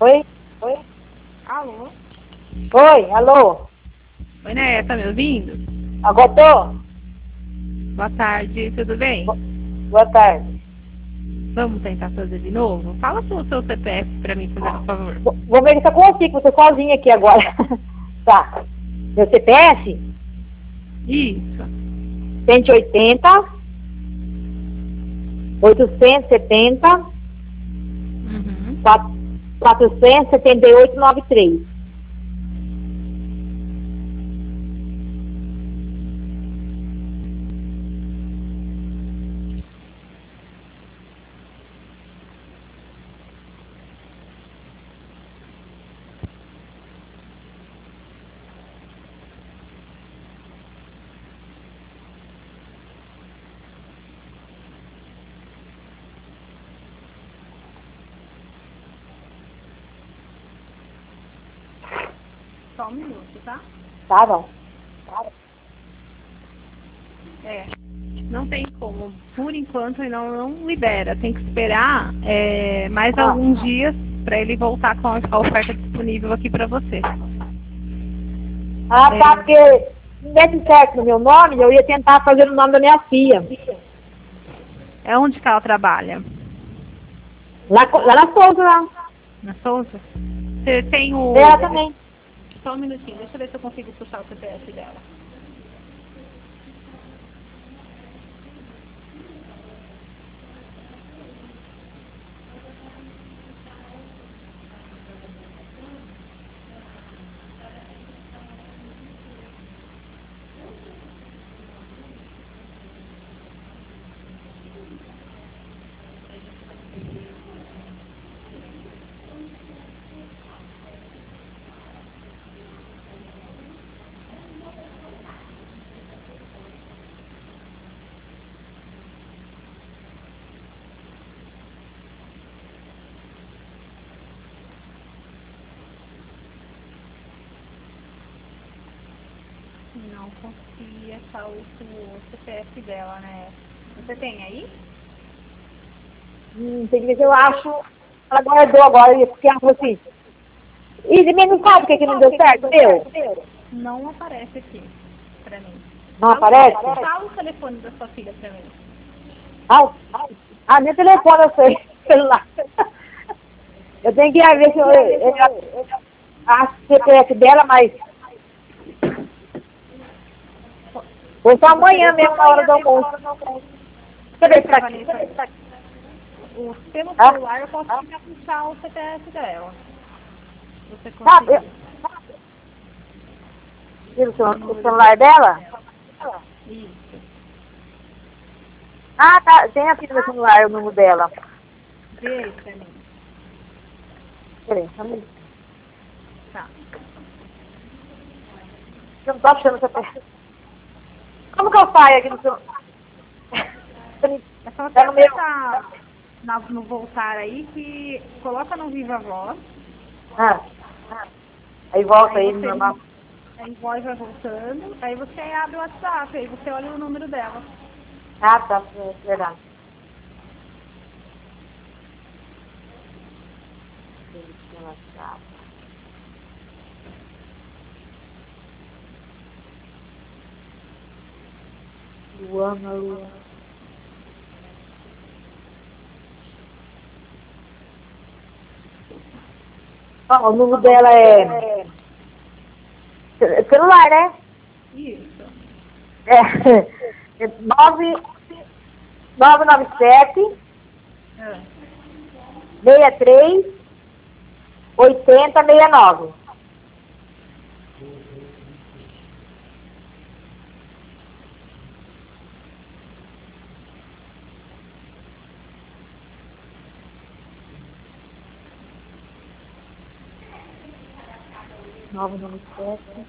Oi? Oi? Alô? Oi, alô? Oi, né? Tá me ouvindo? Agora tô? Boa tarde, tudo bem? Boa tarde. Vamos tentar fazer de novo? Fala o seu CPF pra mim, por favor. Vou verificar com você, que você sozinha aqui agora. Tá. Meu CPF? Isso. 180, 870, Uhum. 478, 93. Só um minuto, tá? Tá bom. É. Não tem como. Por enquanto ele não libera. Tem que esperar mais Ah, alguns dias pra ele voltar com a oferta disponível aqui pra você. tá, porque não desse certo no meu nome, eu ia tentar fazer o nome da minha filha. É onde que ela trabalha? Lá na Souza, lá. Na Souza? Você tem o... Ela também. Só um minutinho, deixa eu ver se eu consigo puxar o CPF dela. Não consegui achar o CPF dela, né? Você tem aí? Tem que ver se eu acho. Ela guardou agora, porque ela falou assim. E me não sabe o que, que não deu certo, meu? Não aparece aqui pra mim. Não aparece? Fala o telefone da sua filha pra mim. Meu telefone eu sei, celular. Eu tenho que ir ver se eu acho o CPF dela, mas ou só amanhã mesmo, na hora do almoço. Cadê esse aqui? Pelo Ah, celular eu posso tentar puxar o CPF dela. Você tá, conseguir. o celular dela? Isso. Ah, tá, tem aqui no meu celular o número dela. Vê aí pra mim. Peraí, só um minuto. Tá. Eu não tô achando o CPF. Como que eu saio aqui no celular? É só você Tá no meu. apertar no voltar aí que coloca no Viva Voz. Ah, aí volta Aí aí, você normal. aí voz vai voltando, aí você abre o WhatsApp, aí você olha o número dela. Ah, tá, verdade. Luana, Luana. Ó, o número dela é celular, né? Isso. É 997 É. 63 80 69. Nove nove sete.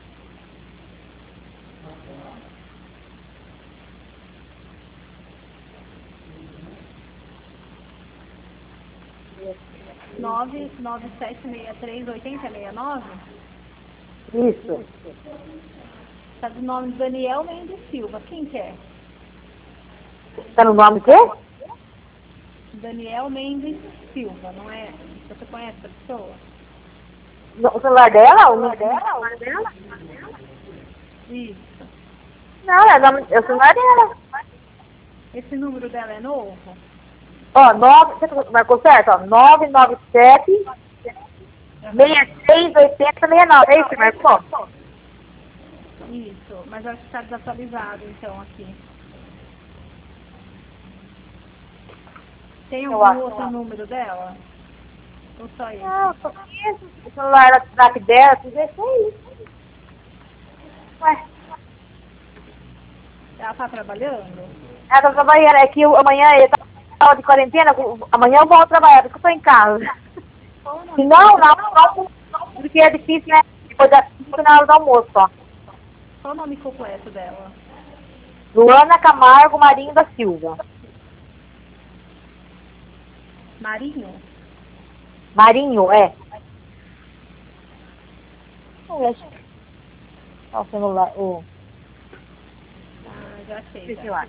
Nove nove sete 997638069. Isso. Tá do nome Daniel Mendes Silva. Quem que é? Tá no nome quê? Daniel Mendes Silva, não é? Você conhece essa pessoa? O celular dela? O celular dela? Isso. Não, é o celular dela. Esse número dela é novo? Ó, você marcou certo? Ó, 997 66 80 69. É isso que marcou? Isso, mas acho que está desatualizado então aqui. Tem algum outro número dela? Ou só esse? Não, só isso. O celular da WhatsApp dela, tudo isso aí. Ué, Ela tá trabalhando? ela tá trabalhando. É que amanhã ele tá de quarentena. Amanhã eu volto trabalhar, porque eu tô em casa. Se não, porque é difícil, né? Depois das 5 na hora do almoço, ó. Qual o nome completo dela? Luana Camargo Marinho da Silva. Marinho? Marinho, é. Olha o celular. Ah, já sei. Deixa eu Já. lá.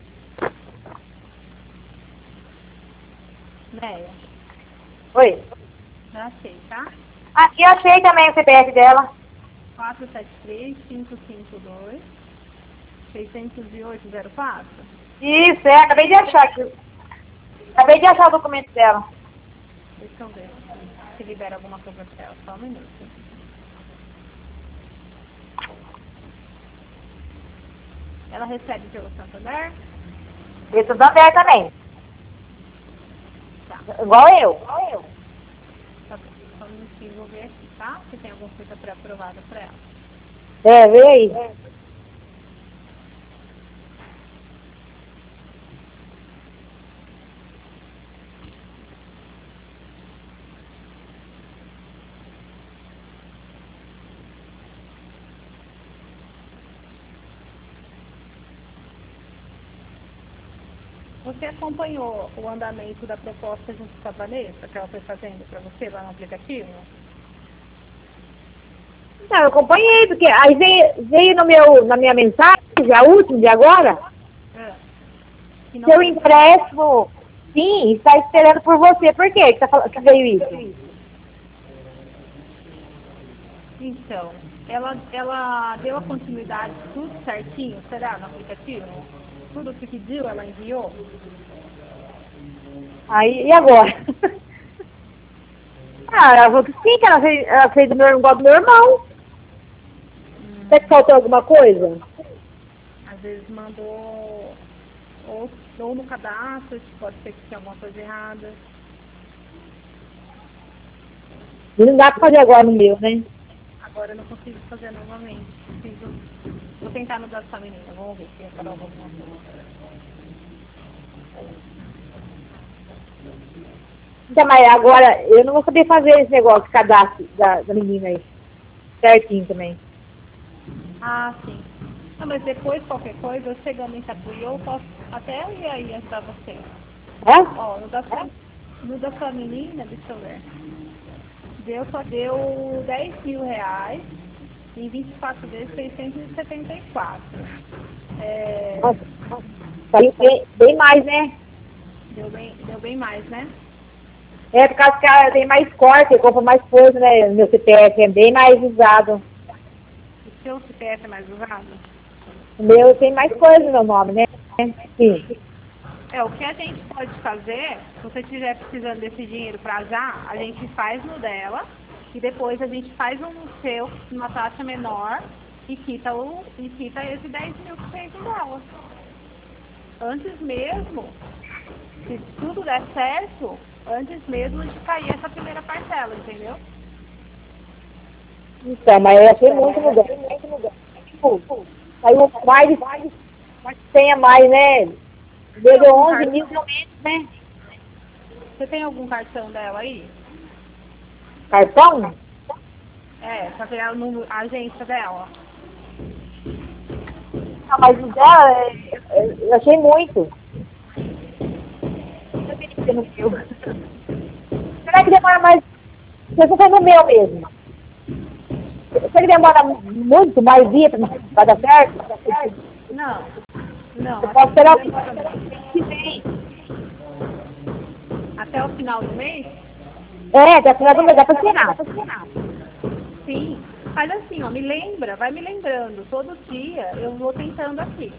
Neia, Oi. já sei, tá? Aqui eu achei também o CPF dela. 473-552-608-04. Isso, acabei de achar aqui. Acabei de achar o documento dela. Deixa eu ver se libera alguma coisa pra ela. Só um minuto. Ela recebe pelo Santander? Esse Santander também. Tá. Igual eu. Tá bom. Só um minutinho, vou ver aqui, tá? Se tem alguma coisa pré-aprovada pra ela. É, vê aí. Você acompanhou o andamento da proposta junto com a Vanessa, que ela foi fazendo para você lá no aplicativo? Não, eu acompanhei, porque aí veio na minha mensagem, a última de agora, Que não seu foi- empréstimo, sim, está esperando por você. Por quê que veio isso? Então, ela deu a continuidade tudo certinho, será, no aplicativo? Tudo que pediu, ela enviou? Aí, e agora? Ela falou que sim, que ela fez igual do meu irmão. Será que faltou alguma coisa? Às vezes mandou ou no cadastro, pode ser que tenha alguma coisa errada. E não dá pra fazer agora no meu, né? Agora eu não consigo fazer novamente. Vou tentar no dessa menina, vamos ver se aprova alguma coisa. Então, mas agora eu não vou saber fazer esse negócio de cadastro da menina aí. Certinho também. Ah, sim. Não, mas depois, qualquer coisa, eu chegando em Tatuí, eu posso até ir aí ajudar você. É? Ó, no da sua menina, deixa eu ver. Só deu 10 mil reais em 24 vezes 674. Nossa, saiu bem mais, né? Deu bem mais, né? É por causa que ela tem mais corte, eu compro mais coisa, né? Meu CPF é bem mais usado. O seu CPF é mais usado? O meu tem mais coisa no meu nome, né? Sim. O que a gente pode fazer, se você estiver precisando desse dinheiro para já, a gente faz no dela e depois a gente faz um no seu, numa taxa menor e quita esse 10 mil que tem dela. Antes mesmo, se tudo der certo, antes mesmo de cair essa primeira parcela, entendeu? Então, mas eu achei muito lugar. Saiu mais, tenha mais, né? Deu 11 mil realmente, né? Você tem algum cartão dela aí? Cartão? Pra ver a agência dela. Não, mas o dela, eu achei muito. Eu queria ter no meu. Será que demora mais? Se eu for no meu mesmo. Será que demora muito mais dia para dar certo? Não. Eu posso esperar o que vem. Até o final do mês? Até o final do mês, dá pra assinar. Sim. Faz assim, ó, me lembra, vai me lembrando. Todo dia eu vou tentando aqui.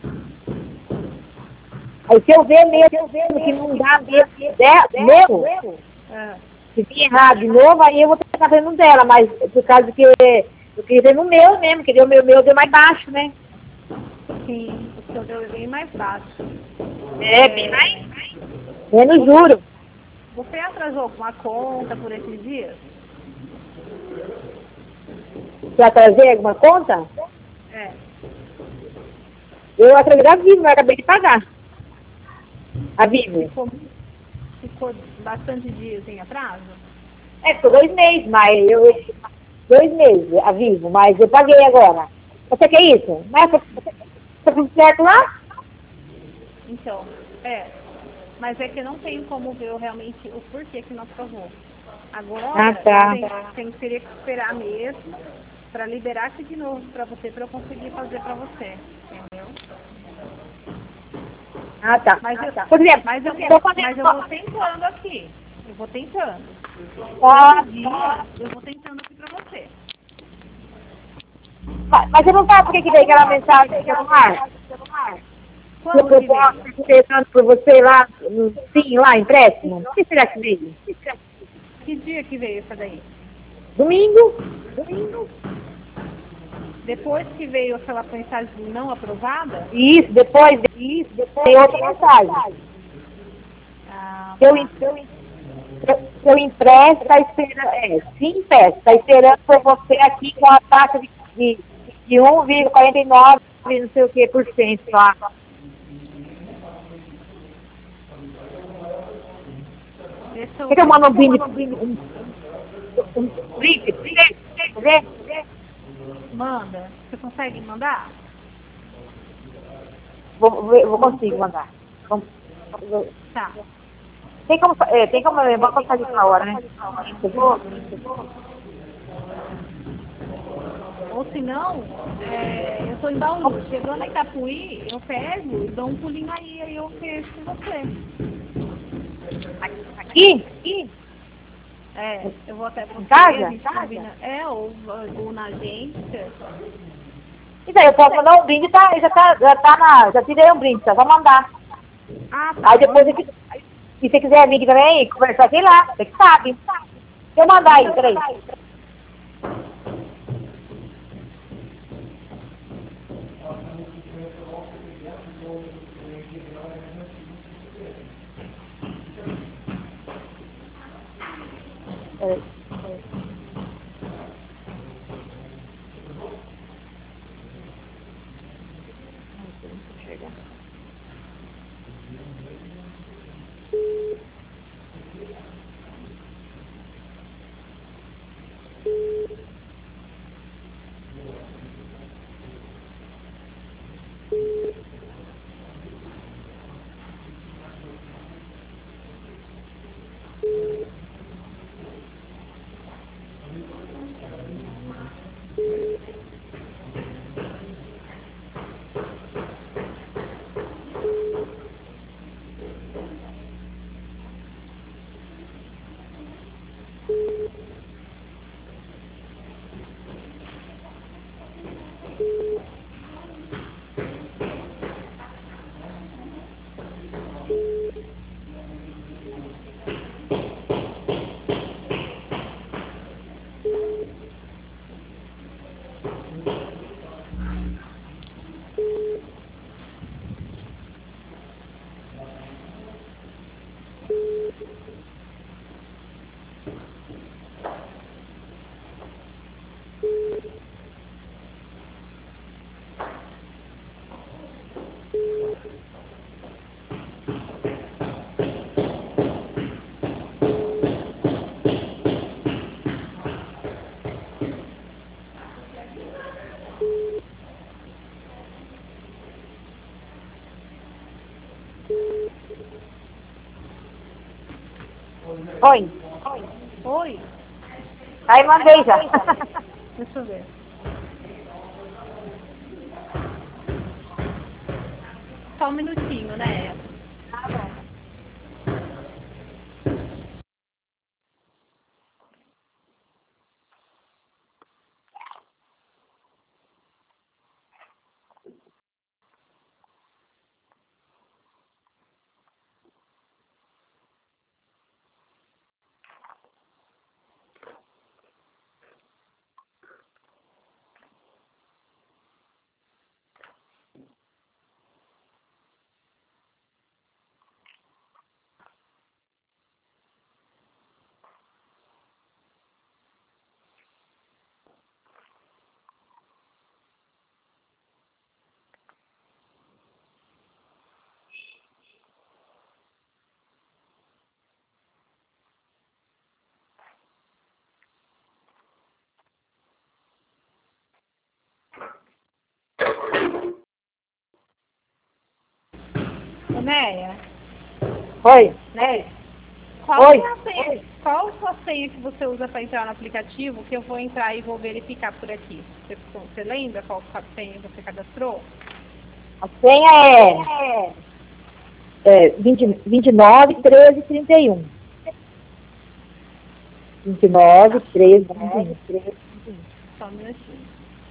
Aí se eu ver mesmo que não dá mesmo, Ah, se vir errado de novo, aí eu vou tentar vendo dela, mas por causa que eu queria ver no meu mesmo, queria o meu deu mais baixo, né? sim, o seu deu bem mais baixo. Bem mais. Menos juro. Você atrasou alguma conta por esses dias? Se atrasei alguma conta, É. eu atrasei a Vivo, eu acabei de pagar. A Vivo. Ficou bastante dias em atraso? Ficou 2 meses, mas 2 meses a Vivo, mas eu paguei agora. Você quer isso? Mas tá tudo certo lá? Então, mas é que eu não tenho como ver realmente o porquê que não aprovou. Agora, Tá. teria que esperar mesmo para liberar aqui de novo para você, para eu conseguir fazer para você, entendeu? Tá. Por exemplo, Mas eu vou tentando aqui. Eu vou tentando. Todo dia eu vou tentando aqui para você. Mas você não sabe por que veio aquela mensagem no celular? Quando Eu que veio? posso interessando por você lá, lá, empréstimo? O que será que veio? Que dia que veio essa daí? Domingo? Depois que veio aquela mensagem não aprovada? Isso, depois tem outra mensagem. Seu empréstimo está esperando, sim, está esperando por você aqui com a taxa de 1,49, não sei o que, por cento lá. Quer que eu mando um print pra você ver? Manda. Você consegue mandar? Vou conseguir mandar. Tá. Tem como lembrar pra fazer na hora, né? Ou se não, eu tô em Bauru. Chegando em Itapuí, eu pego e dou um pulinho aí eu ofereço pra você. Aqui? Eu vou até pra Em você, casa? a gente combina. Ou na agência. Então, eu posso mandar um brinde, já tirei um brinde, só mandar. Tá. Aí depois, se você quiser vir também, conversar, sei lá, você que sabe. Deixa eu mandar aí, peraí. Oi. Oi. Aí mandei já. Deixa eu ver. Só um minutinho, né? Néia, Oi. qual Oi. é a senha? Qual a sua senha que você usa para entrar no aplicativo? Que eu vou entrar e vou verificar por aqui. Você lembra qual a senha você cadastrou? A senha é 29, 13, 31. 29, 13, 31. Só um minutinho.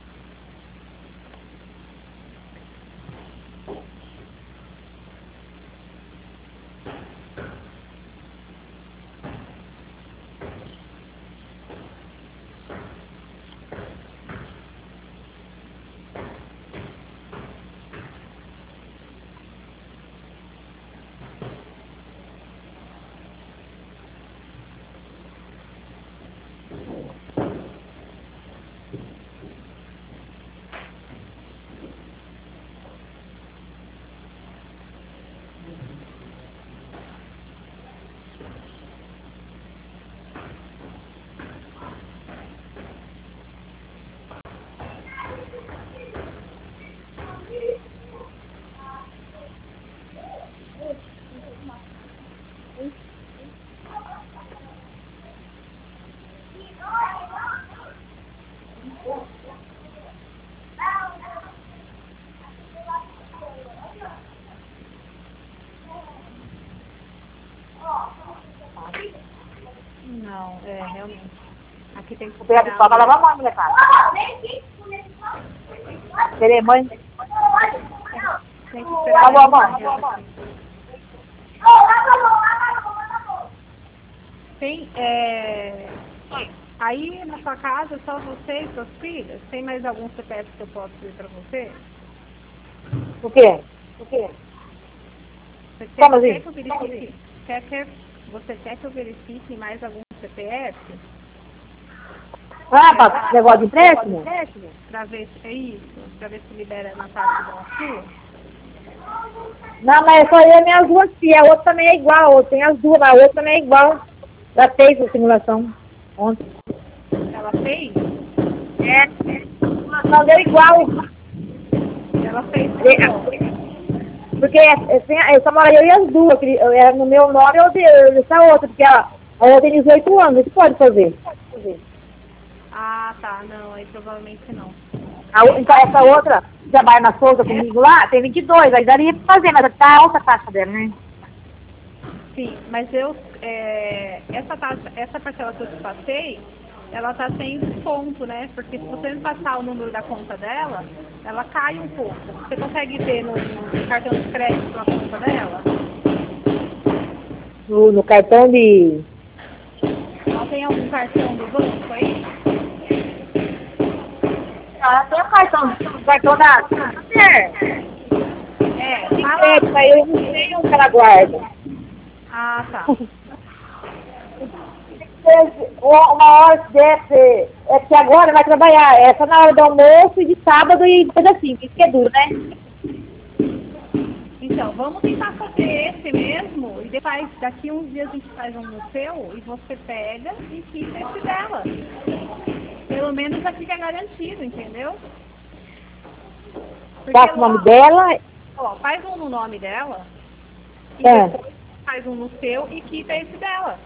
Não, realmente. Aqui tem que Vou pegar a pistola pra lavar a mão, molecada. Peraí, mãe. Tem que esperar. Lavou a mão. Tem, aí na sua casa, só você e suas filhas? Tem mais algum CPF que eu posso ver para você? O quê? Você Como assim? quer que eu verifique? Você quer que eu verifique mais algum CPF? Ah, pra negócio de empréstimo? Para ver se é isso? Para ver se libera na taxa da sua? Não, mas é só eu e minhas duas filhas. A outra também é igual. Tem as duas, mas a outra também é igual. Já fez a simulação ontem. Ela fez? A simulação deu igual. Ela fez Porque eu só moro eu e as duas. Era no meu nome ou dessa outra. Porque a outra tem 18 anos. Isso pode fazer. Ah, tá. Não, aí provavelmente não. Então essa outra que trabalha na Souza comigo lá, tem 22. Aí daria pra fazer, mas tá alta a taxa dela, né? Sim, mas essa parcela que eu te passei, ela tá sem desconto, né? Porque se você me passar o número da conta dela, ela cai um pouco. Você consegue ver no cartão de crédito a conta dela? No cartão de... Ela tem algum cartão do banco aí? Ela tem o cartão da... É, De fala. crédito, aí eu não sei onde ela guarda. Ah, tá. Uma hora desse, é que agora vai trabalhar, é só na hora do almoço e de sábado e coisa assim, isso que é duro, né? Então, vamos tentar fazer esse mesmo e depois, daqui uns dias a gente faz um no seu e você pega e fica esse dela. Pelo menos já fica garantido, entendeu? Passa o nome dela. Ó, faz um no nome dela e É. depois faz um no seu e quita esse dela.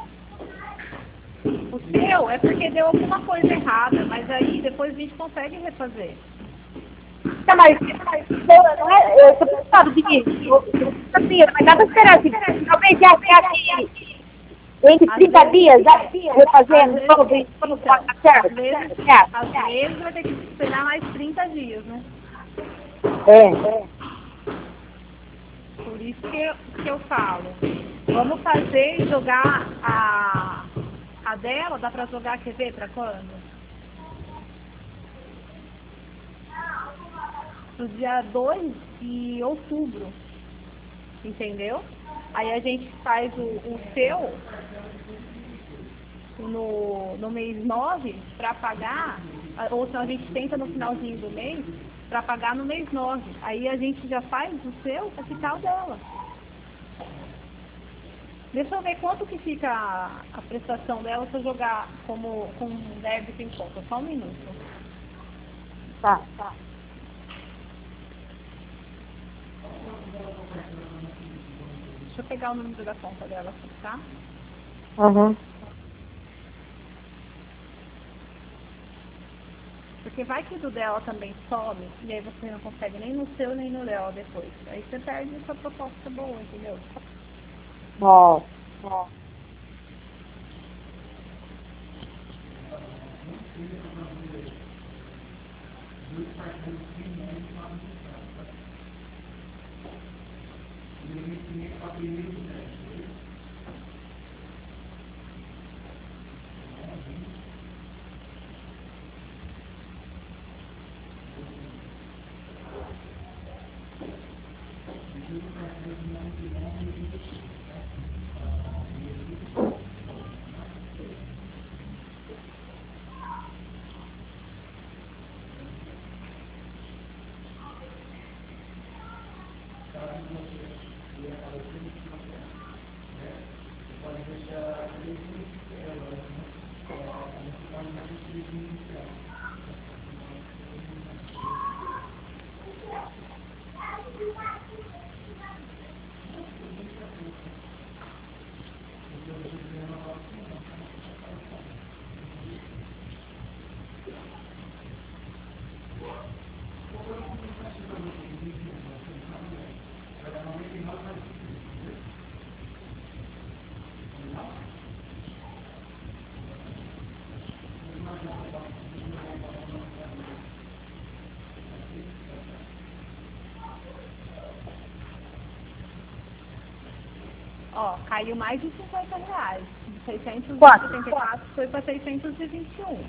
O seu é porque deu alguma coisa errada, mas aí depois a gente consegue refazer. Tá, mas eu tô preocupado de mim. Mas dá pra esperar, assim, talvez já aqui entre 30 dias, já refazendo, quando tá certo. Às vezes vai ter que esperar mais 30 dias, né? É. Por isso que eu falo. Vamos fazer e jogar a dela, dá pra jogar, quer ver, pra quando? No dia 2 de outubro, entendeu? Aí a gente faz o seu no mês 9 para pagar, ou então a gente tenta no finalzinho do mês para pagar no mês 9. Aí a gente já faz o seu para ficar o dela. Deixa eu ver quanto que fica a prestação dela se eu jogar como débito em conta. Só um minuto. Tá. Deixa eu pegar o número da conta dela aqui, tá? Uhum. Porque vai que do dela também some, e aí você não consegue nem no seu, nem no dela depois. Aí você perde essa proposta boa, entendeu? Ó. Ó, caiu mais de R$ 50. De 674 foi para 621.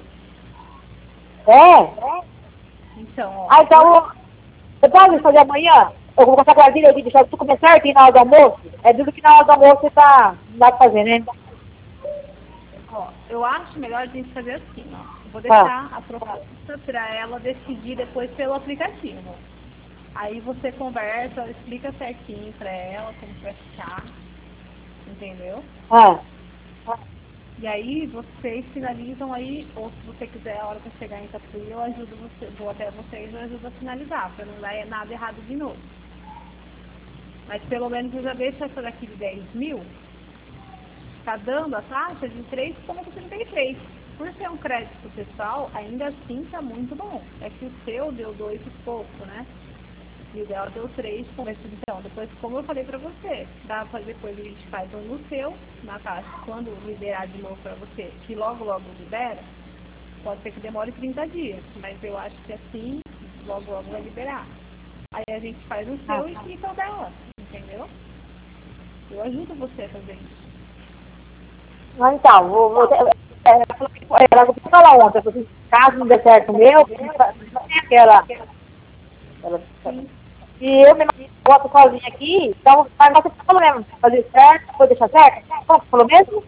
É? Então, ó. Ah, então, você pode fazer amanhã? Eu vou passar com a Brasília, eu vou deixar tudo começar aqui na hora do almoço. É duro que na hora do almoço você tá, não dá pra fazer, né? Ó, eu acho melhor a gente fazer assim, ó. Eu vou deixar a proposta para ela decidir depois pelo aplicativo. Aí você conversa, explica certinho para ela como vai ficar, entendeu? Ah, E aí vocês finalizam aí, ou se você quiser, a hora que eu chegar em Tatuí, eu ajudo você, vou até vocês, eu ajudo a finalizar, para não dar nada errado de novo. Mas pelo menos eu já deixo essa daqui de 10 mil, tá dando a taxa de 3,33. Por ser um crédito pessoal, ainda assim tá muito bom. É que o seu deu 2 e pouco, né? E o dela deu 3 com esse. Então, depois, como eu falei pra você, dá pra depois a gente faz um no seu, na taxa, quando liberar de novo pra você, que logo libera, pode ser que demore 30 dias, mas eu acho que assim, logo vai liberar. Aí a gente faz o seu e fica o dela, entendeu? Eu ajudo você a fazer isso. mas então, ela vou falar ontem, eu falei, caso não der certo o meu, não tem aquela. Sim. E eu mesmo boto sozinha aqui, então, mas você falou mesmo, fazer certo, vou deixar certo? Como você falou mesmo?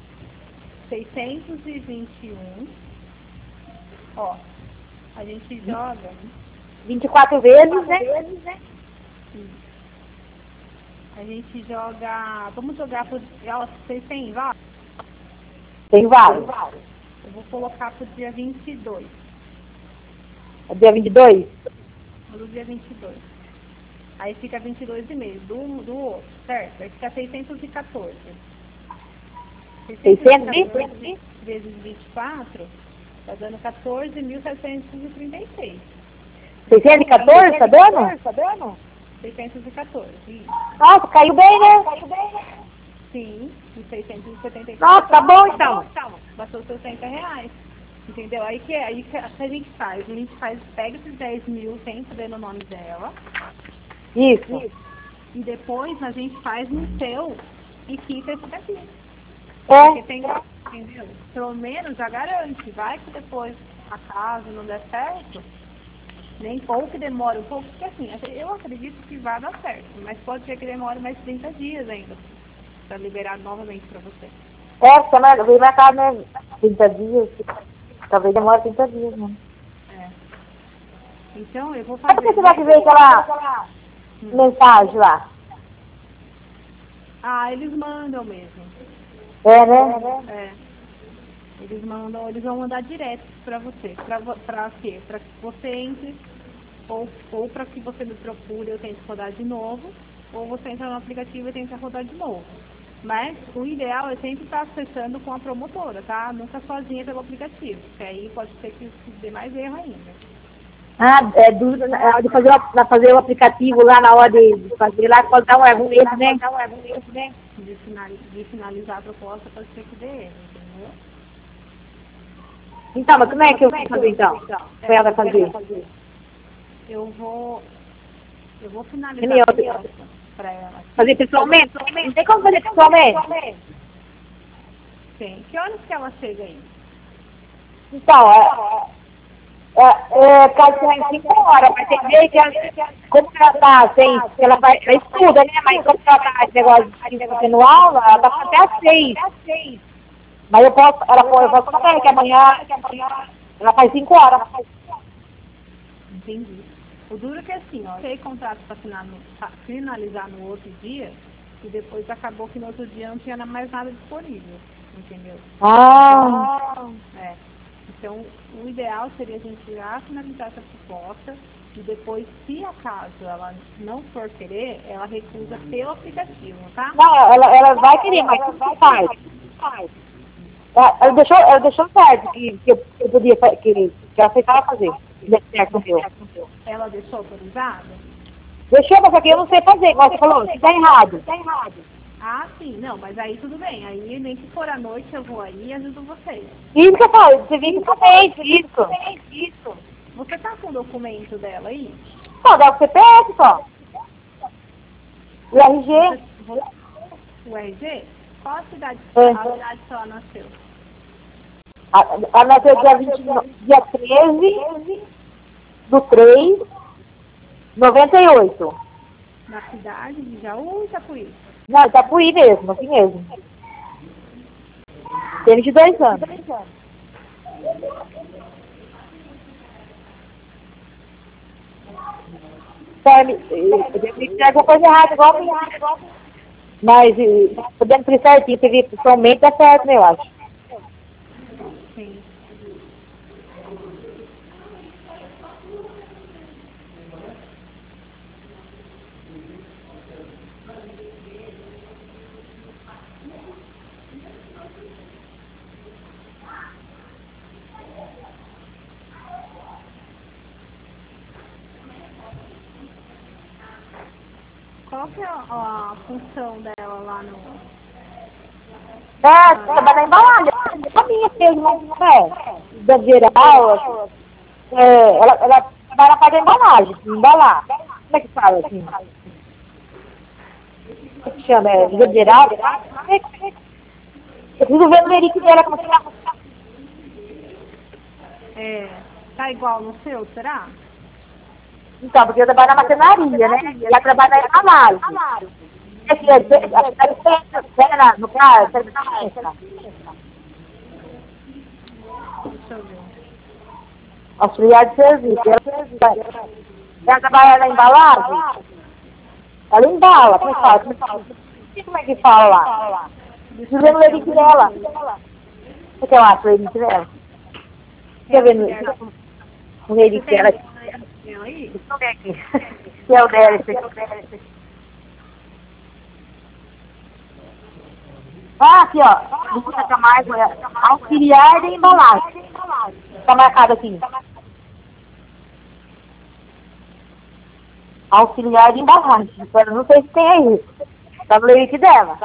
621. Ó, a gente joga 24 vezes, né? A gente joga. Vamos jogar por. Ó, vocês têm, vai? Tem vários. Eu vou colocar pro dia 22. É dia 22? No dia 22. Aí fica 22,5 do outro, certo? Aí fica 614. 614 vezes 24 tá dando 14.736. 614, tá dando? 614, isso. Nossa, caiu bem, né? Sim, e 674. Nossa, tá bom então. Bastou R$ 60. Entendeu? Aí que a gente faz? A gente pega esses 10 mil, tem que ver no nome dela. Isso. E depois a gente faz no seu e quita esse daqui. É. Porque tem, entendeu? Pelo menos já garante. Vai que depois a casa não der certo, nem ou que demore um pouco, porque assim, eu acredito que vai dar certo, mas pode ser que demore mais 30 dias ainda para liberar novamente para você. Essa, né? Veio marcar, né? 30 dias. Talvez demore 30 dias, né? É. Então eu vou Mas fazer. por que será que veio aquela mensagem lá? Ah, eles mandam mesmo. É, né? É. Eles vão mandar direto para você. Para quê? Para que você entre ou para que você me procure, eu tento rodar de novo. ou você entra no aplicativo e tenta rodar de novo. Mas o ideal é sempre estar acessando com a promotora, tá? Nunca sozinha pelo aplicativo, porque aí pode ser que dê mais erro ainda. Ah, é dúvida na hora de fazer o aplicativo lá na hora de fazer lá, pode dar um erro mesmo, né? De finalizar a proposta, pode ser que dê erro, entendeu? Então, mas como é que eu vou fazer então? Como ela vai fazer? Eu vou Que finalizar nem a eu- proposta para ela. Fazer pessoalmente? Não tem como fazer pessoalmente? Sim. Que horas que ela chega aí? Então, caso tenha em 5 horas, mas tem vezes que como ela tá sem, ela estuda, né? Mas como ela tá esse negócio de fazendo aula, ela tá até às 6. Mas eu posso falar pra ela que amanhã ela faz 5 horas. Entendi. O duro é que assim, ó, eu tenho contrato para finalizar no outro dia e depois acabou que no outro dia não tinha mais nada disponível, entendeu? Ah, Então, o ideal seria a gente já finalizar essa proposta e depois, se acaso ela não for querer, ela recusa pelo aplicativo, tá? não, ela vai querer, mas como que faz? Ela deixou certo que eu podia, que eu aceitava fazer. Deu certo o meu. Ela deixou autorizado? Deixou, mas aqui eu não sei fazer, igual você falou, se tá errado. Ah, sim, não, mas aí tudo bem. Aí nem que for à noite eu vou aí e ajudo vocês. Isso que eu falo, você vive isso. Você tá com o documento dela aí? Só dá o CPF, só. O RG. O RG? Qual a cidade, É. a cidade que ela nasceu? A nasceu dia 13 do 3, 98. Na cidade de Jaú ou Itapuí? Não, Itapuí mesmo, assim mesmo. Tem 22 anos. Eu devo ter alguma coisa errada, igual a minha. Mas, podendo ser certinho, você vê pessoalmente, dá certo, né, eu acho. Sim. Qual que é a função dela lá no... Trabalhar na embalagem. A minha mesmo, da geral, ela trabalha na parte da embalagem, embalar. Como é que fala assim? O que chama? Da geral? Eu preciso ver o merique dela, como que ela... Tá igual no seu, será? Então, porque eu trabalho na marcenaria, né? E ela trabalha na embalagem. Acho que no caso, Deixa eu ver. auxiliar de serviço. Ela trabalha na embalagem, ela embala, como é que fala? Como é que fala lá? Preciso ver no merique dela. O que eu acho, o merique dela? Quer ver no merique dela? Aí? Deixa eu ver aqui. Que é o dela, esse aqui. Ah, aqui, ó. Lucas Camargo, auxiliar de embalagem. Tá marcado aqui. Auxiliar de embalagem. Agora, não sei se tem aí. Tá no limite dela.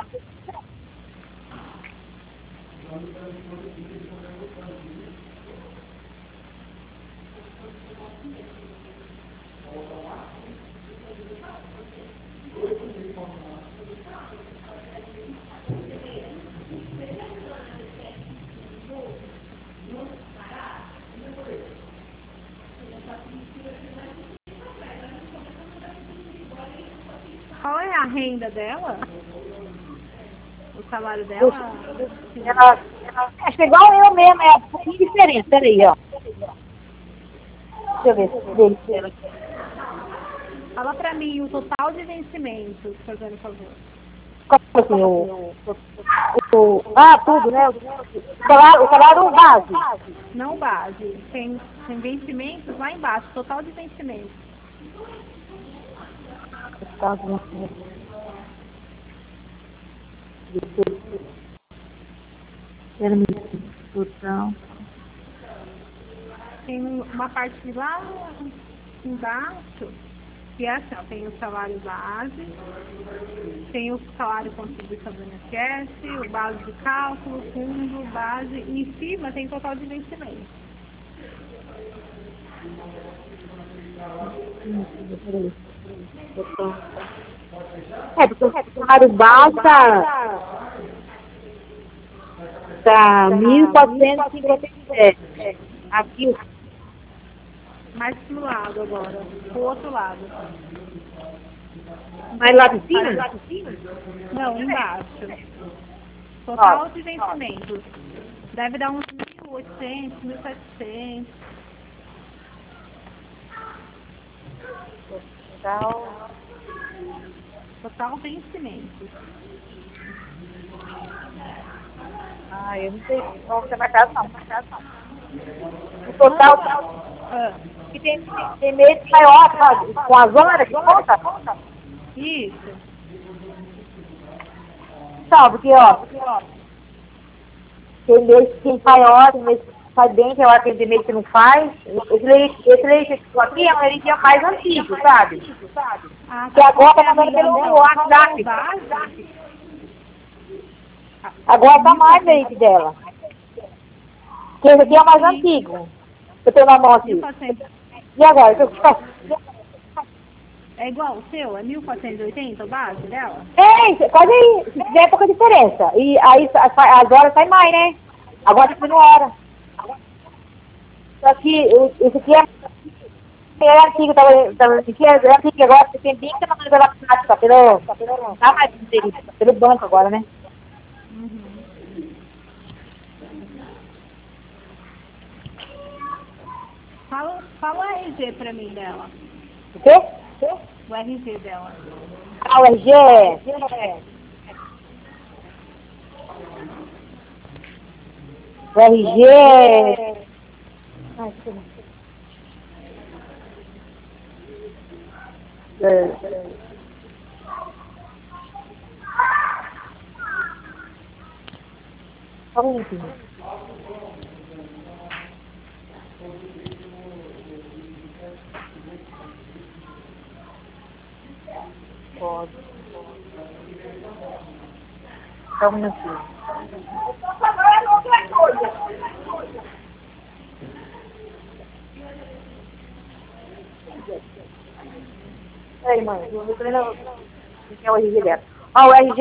Qual é a renda dela? O salário dela? Acho que é igual eu mesmo, é um pouquinho diferente. Peraí, ó. Deixa eu ver se dele. Fala pra mim o total de vencimentos, fazendo favor. Como assim, tudo, né? O salário base. Não base. Tem vencimentos lá embaixo, total de vencimentos. Total. Tem uma parte lá embaixo, que é assim, ó, tem o salário base, tem o salário contribuição do INSS, o base de cálculo, fundo, base, e em cima tem total de vencimento. Porque o salário base tá 1.457. Aqui, Mais pro lado agora, pro outro lado. mas lá de cima? Não, embaixo. Total de vencimentos. Deve dar uns 1.800, 1.700. Total vencimento. Eu não sei. Não, você vai casar, não. O total que tem mês que maior, sabe? Com as horas que conta. Isso. Sabe, porque, ó, tem mês que faz hora, tem mês que faz bem, tem hora que tem mês que não faz. Esse leite aqui é um leite mais antigo, sabe? Que agora tá mandando pelo WhatsApp. Agora tá mais leite dela. Porque esse aqui é o mais antigo. Eu tenho na mão aqui. 1.400. E agora? É igual o seu? É 1.480 o base dela? Quase aí. Se tiver pouca diferença. E aí as horas saem mais, né? Agora tá fazendo hora. Só que esse aqui é antigo, é antigo agora, você tem bem que tá mandando pela prática, não tá mais pelo banco agora, né? Fala o RG pra mim dela. O quê? O RG dela. O RG O RG Só um minutinho. Pode. Só um minutinho. Peraí, mãe. Eu vou ver o que é o RG dela. Ó, o RG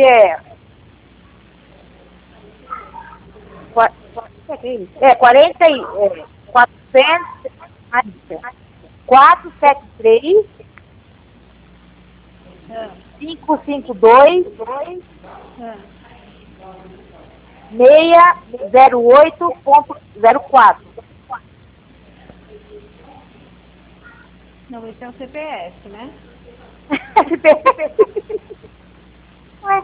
é 473 552 608.04. Não, esse é o CPF, né? Ué.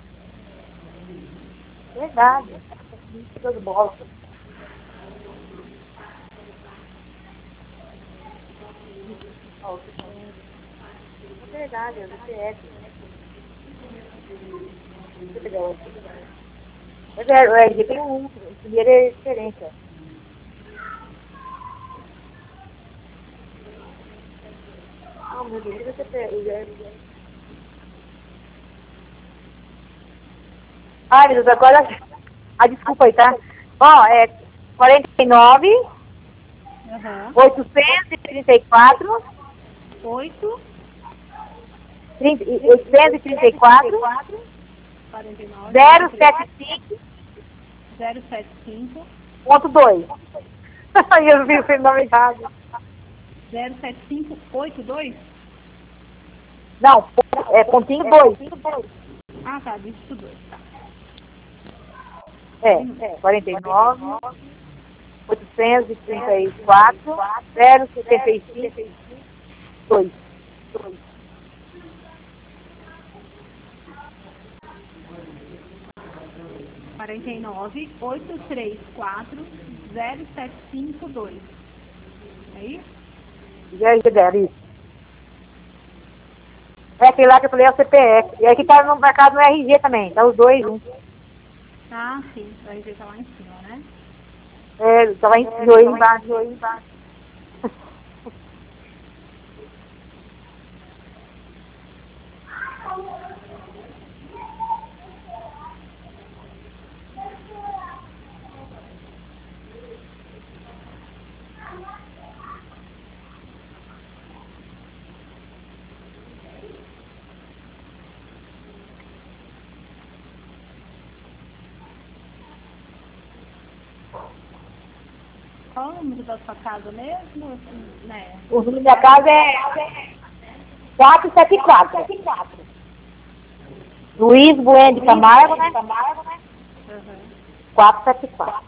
Verdade. Show de bola. É verdade, é o CPF. Deixa eu pegar outro. É verdade, o RG tem um. O primeiro é diferente, ó. Meu Deus, você pega. Ai, meu Deus, agora. Desculpa aí, tá? Ó, é 49 834 834 49 075 ponto 2. Eu vi o nome errado. 07582? Não, é pontinho 2. Ah, tá, dígito 2, tá. 49 834 075 2. 49 834 0752. É isso? Já isso. É aquele lá que eu falei, é o CPF. E aqui tá no mercado no RG também, tá os dois juntos. Ah, sim, o RG tá lá em cima, né? É, tava em dois embaixo. Qual o número da sua casa mesmo? Né? O número da minha casa é 474. Luiz Bueno de Camargo, né? Uhum. 474.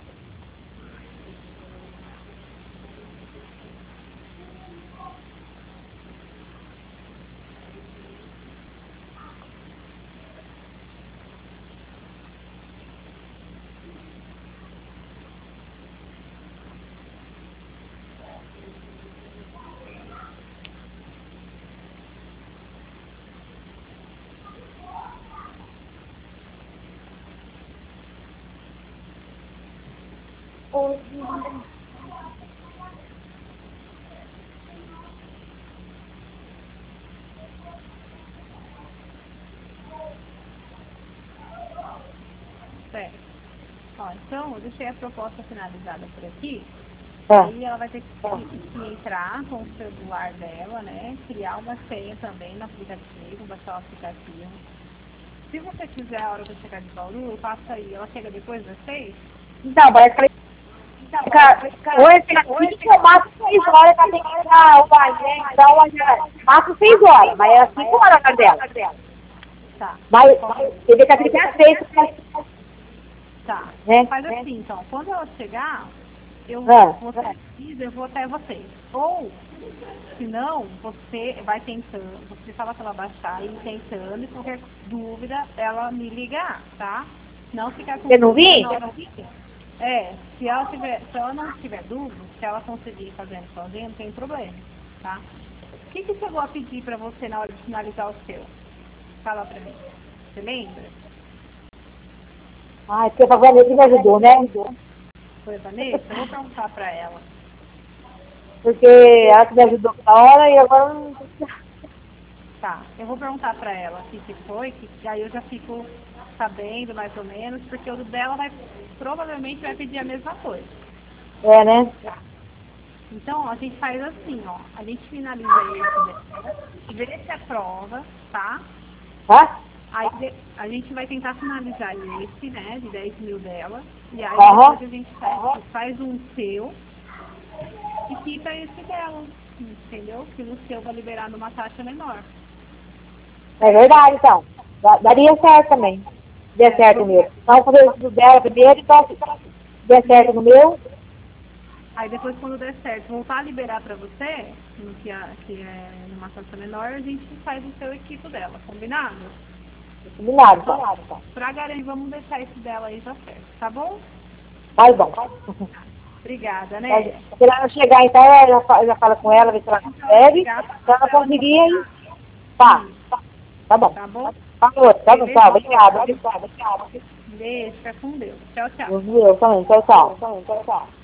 Certo. Ó, então, eu deixei a proposta finalizada por aqui. É. Aí ela vai ter que entrar com o celular dela, né? Criar uma senha também no aplicativo, baixar o aplicativo. Se você quiser, a hora que eu chegar de Bauru, eu passo aí. Ela chega depois das 6? Então, parece que hoje tem 5 ou máximo 6 horas que ela tem que dar o banho, então máximo 6 horas, mas é 5 horas a casa dela. Tá. Mas você vê que a gente é 6, Tá. né? Faz assim, então. Quando ela chegar, eu vou até vocês. Ou, se não, você vai tentando, você fala pra ela baixar e ir tentando, e qualquer dúvida, ela me ligar, tá? Não ficar com Você não vir? se ela não tiver dúvida, se ela conseguir fazendo sozinha, não tem problema, tá? O que chegou a pedir pra você na hora de finalizar o seu? Fala pra mim. Você lembra? Ah, é porque a Vanessa me ajudou, né? Foi a Vanessa? Eu vou perguntar pra ela. Porque ela que me ajudou na hora e agora não. Tá, eu vou perguntar pra ela o que foi, que aí eu já fico sabendo mais ou menos, porque o dela provavelmente vai pedir a mesma coisa. É, né? Então, a gente faz assim, ó, a gente finaliza esse dela, vê se aprova, tá? Hã? Aí a gente vai tentar finalizar esse, né, de 10 mil dela, e aí Aham. depois a gente faz um seu e fica esse dela, entendeu? Que no seu vai liberar numa taxa menor. É verdade, então. Daria certo também. Der certo no meu. Então, fazer o dela primeiro, então, se der certo no meu. Aí depois, quando der certo, voltar a liberar pra você, que é numa taxa menor, a gente faz o seu equipo dela, combinado? Combinado, então. Pra garantir, vamos deixar esse dela aí já certo, tá bom? Tá bom. Obrigada, né? Se ela chegar, então, eu já falo com ela, ver se ela consegue. Se ela conseguir, aí. Tá. Tá bom. Tá bom? Falou, tá bom, tchau. Obrigada. Beijo, fica com Deus. Tchau, tchau. Eu também. Tchau, tchau.